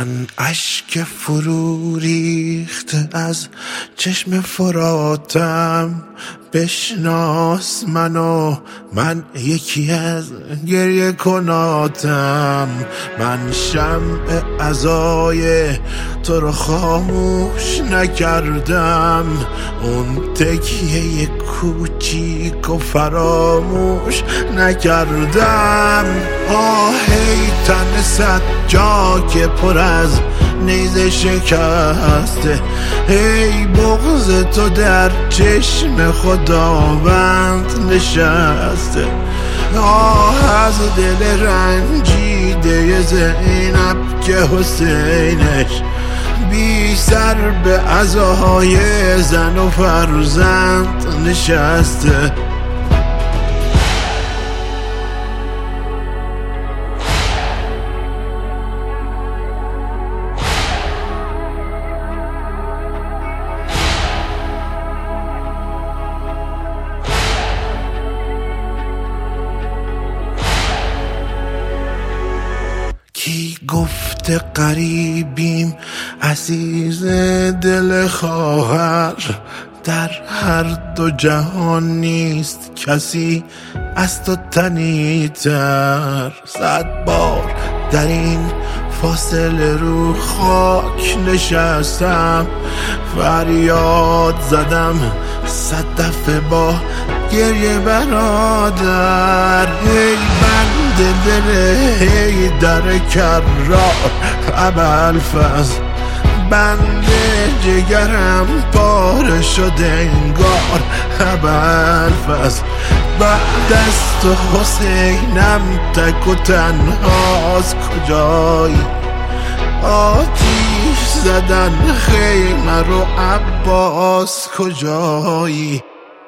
من اشک فرو ریخته از چشم فراتم، بشناس منو، من یکی از گریه کناتم. من شمع عزای تو رو خاموش نکردم، اون تکیه کوچیک و فراموش نکردم. آهی تن صد جا که پر از نیزه شکسته، ای بغض تو در چشم خداوند نشسته. آه از دل رنجیده زینب که حسینش بی سر به عزای زن و فرزند نشسته. کی گفته غریبیم عزیز دل خواهر، در هر دو جهان نیست کسی از تو تنی‌تر. 100 بار در این فاصله رو خاک نشستم، فریاد زدم 100 دفعه با گریه برادر. ای بند دل حیدر کرار ابوالفضل، بند جگرم پاره شده انگار ابوالفضل. بعد از تو حسینم تک و تنهاست کجایی، آتیش زدن خیمه رو عباس کجایی.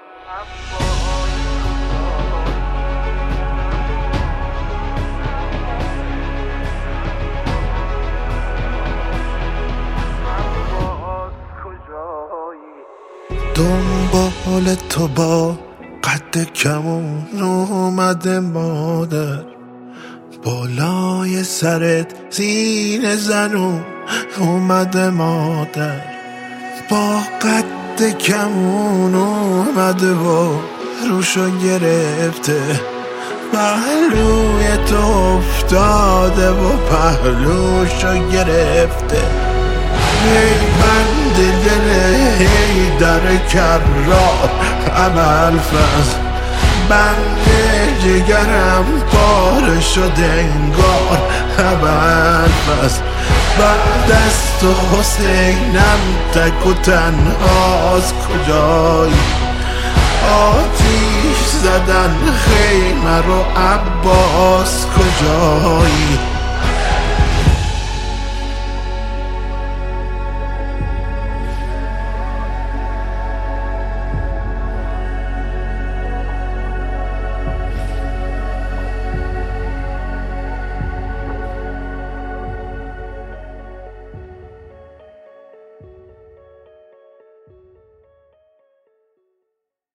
دنبال تو با قد کمون اومده مادر، بالای سرت زین زنون اومده مادر. با قد کمون اومده و روشو گرفته، پهلوی تو افتاده و پهلوشو گرفته. ای بند دل حیدر کرار ابوالفضل، بند جگرم پاره شده انگار ابوالفضل. بعد از تو حسینم تک و تنهاست کجایی، آتیش زدن خیمه رو عباس کجایی.